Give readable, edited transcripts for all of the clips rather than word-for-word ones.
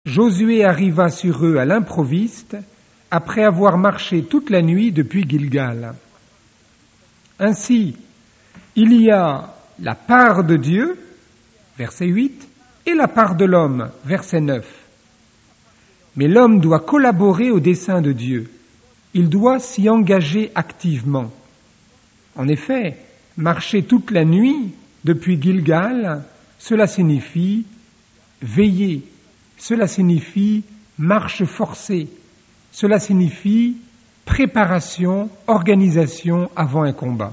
Josué arriva sur eux à l'improviste, après avoir marché toute la nuit depuis Gilgal. Ainsi, il y a la part de Dieu, verset 8, et la part de l'homme, verset 9. Mais l'homme doit collaborer au dessein de Dieu. Il doit s'y engager activement. En effet, marcher toute la nuit depuis Gilgal, cela signifie veiller, cela signifie marche forcée, cela signifie préparation, organisation avant un combat.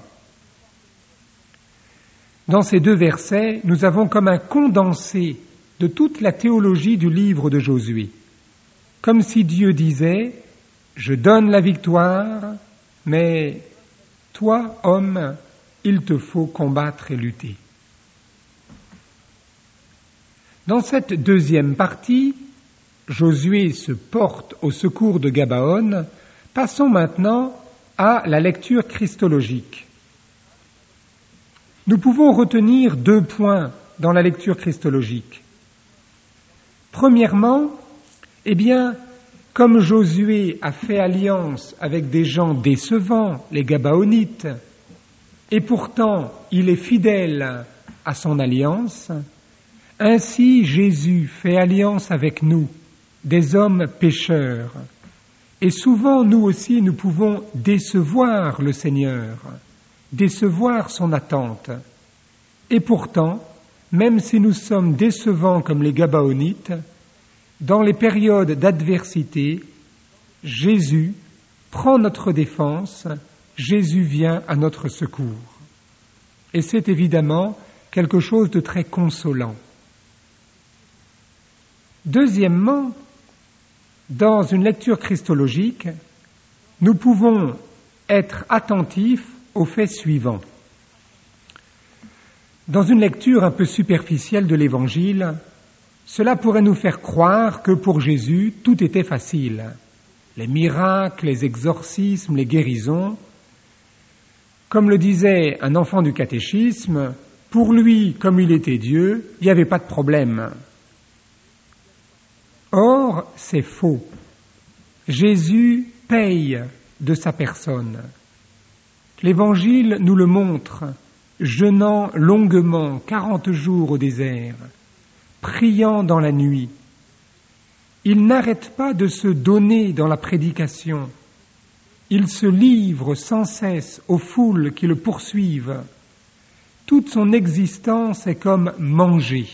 Dans ces deux versets, nous avons comme un condensé de toute la théologie du livre de Josué. Comme si Dieu disait « Je donne la victoire, mais toi, homme, il te faut combattre et lutter. » Dans cette deuxième partie, Josué se porte au secours de Gabaon. Passons maintenant à la lecture christologique. Nous pouvons retenir 2 points dans la lecture christologique. Premièrement, comme Josué a fait alliance avec des gens décevants, les Gabaonites, et pourtant il est fidèle à son alliance, ainsi Jésus fait alliance avec nous, des hommes pécheurs. Et souvent, nous aussi, nous pouvons décevoir le Seigneur, décevoir son attente. Et pourtant, même si nous sommes décevants comme les Gabaonites, dans les périodes d'adversité, Jésus prend notre défense, Jésus vient à notre secours. Et c'est évidemment quelque chose de très consolant. Deuxièmement, dans une lecture christologique, nous pouvons être attentifs aux faits suivants. Dans une lecture un peu superficielle de l'Évangile, cela pourrait nous faire croire que pour Jésus, tout était facile. Les miracles, les exorcismes, les guérisons. Comme le disait un enfant du catéchisme, pour lui, comme il était Dieu, il n'y avait pas de problème. Or, c'est faux. Jésus paye de sa personne. L'Évangile nous le montre, jeûnant longuement 40 jours au désert, priant dans la nuit. Il n'arrête pas de se donner dans la prédication. Il se livre sans cesse aux foules qui le poursuivent. Toute son existence est comme manger.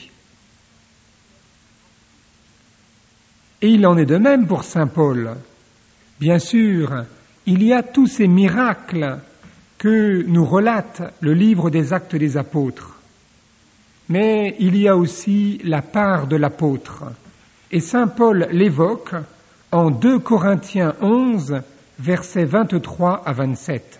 Et il en est de même pour saint Paul. Bien sûr, il y a tous ces miracles que nous relate le livre des Actes des Apôtres. Mais il y a aussi la part de l'apôtre. Et saint Paul l'évoque en 2 Corinthiens 11, versets 23 à 27.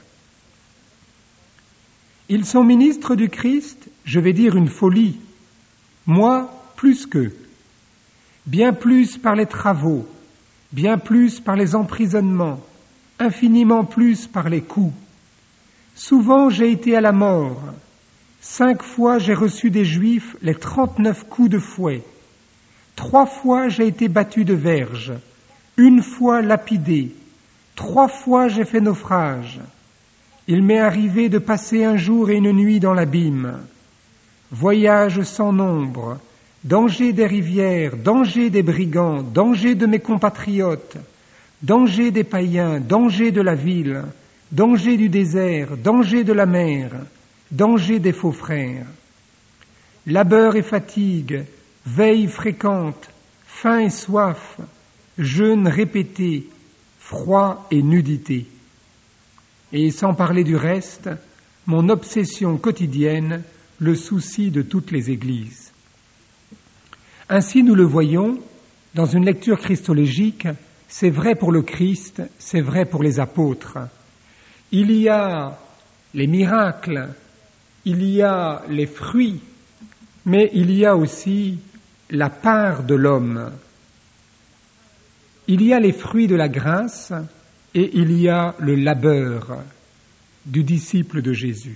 Ils sont ministres du Christ, je vais dire une folie. Moi, plus qu'eux. Bien plus par les travaux, bien plus par les emprisonnements, infiniment plus par les coups. Souvent j'ai été à la mort. 5 fois j'ai reçu des Juifs les 39 coups de fouet. 3 fois j'ai été battu de verge. 1 fois lapidé. 3 fois j'ai fait naufrage. Il m'est arrivé de passer un jour et une nuit dans l'abîme. Voyage sans nombre, danger des rivières, danger des brigands, danger de mes compatriotes, danger des païens, danger de la ville, danger du désert, danger de la mer, danger des faux frères. Labeur et fatigue, veille fréquente, faim et soif, jeûne répété, froid et nudité. Et sans parler du reste, mon obsession quotidienne, le souci de toutes les églises. Ainsi, nous le voyons, dans une lecture christologique, c'est vrai pour le Christ, c'est vrai pour les apôtres. Il y a les miracles, il y a les fruits, mais il y a aussi la part de l'homme. Il y a les fruits de la grâce et il y a le labeur du disciple de Jésus.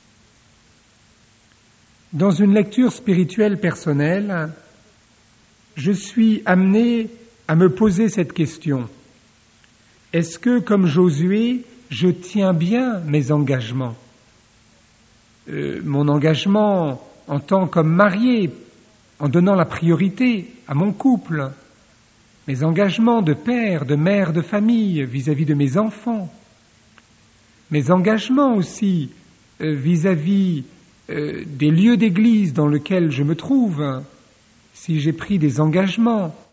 Dans une lecture spirituelle personnelle, je suis amené à me poser cette question. Est-ce que, comme Josué, je tiens bien mes engagements ? Mon engagement en tant qu'homme marié, en donnant la priorité à mon couple, mes engagements de père, de mère de famille vis-à-vis de mes enfants, mes engagements aussi vis-à-vis des lieux d'église dans lesquels je me trouve, si j'ai pris des engagements